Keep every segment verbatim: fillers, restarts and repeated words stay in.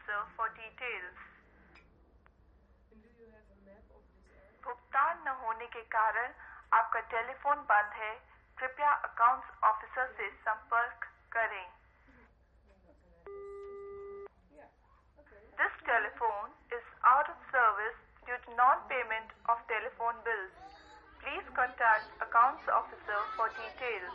officer for details. भुगतान न होने के कारण आपका टेलीफोन बंद है. कृपया अकाउंट्स ऑफिसर से संपर्क करें. This telephone is out of service due to non-payment of telephone bills. Please contact accounts officer for details.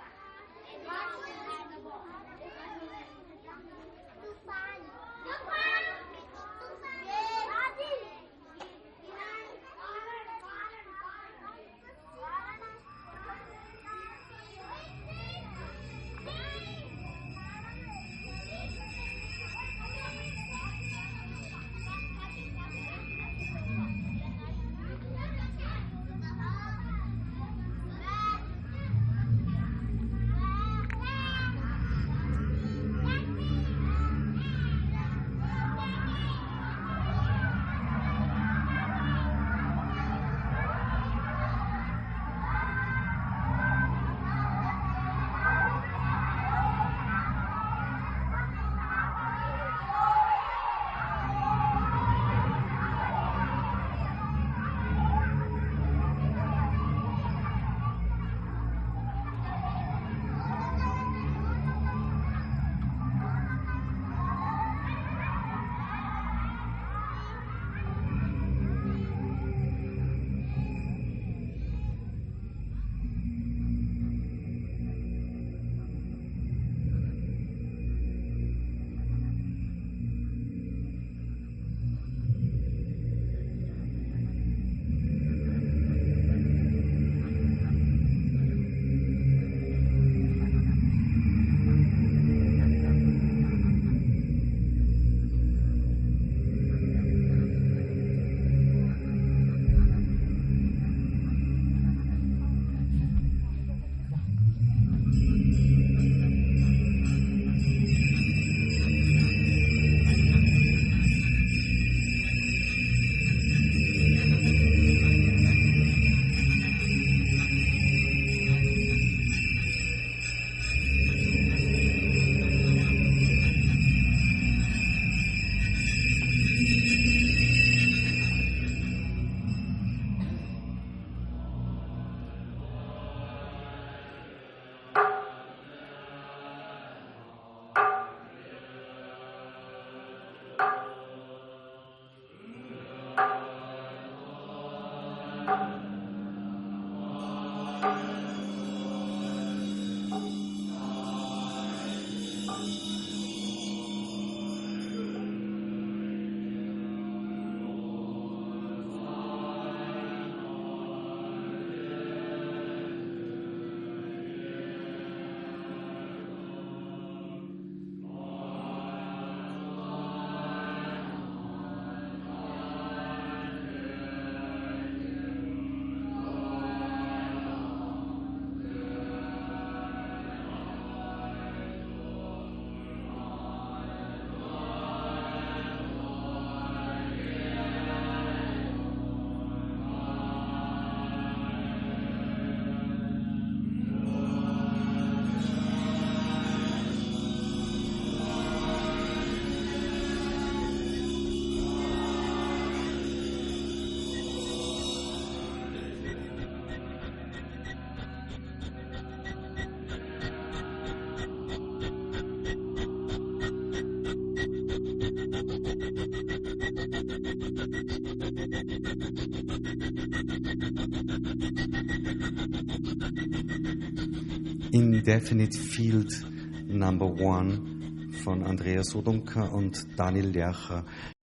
Indefinite Field Number One von Andreas Odunka und Daniel Lercher.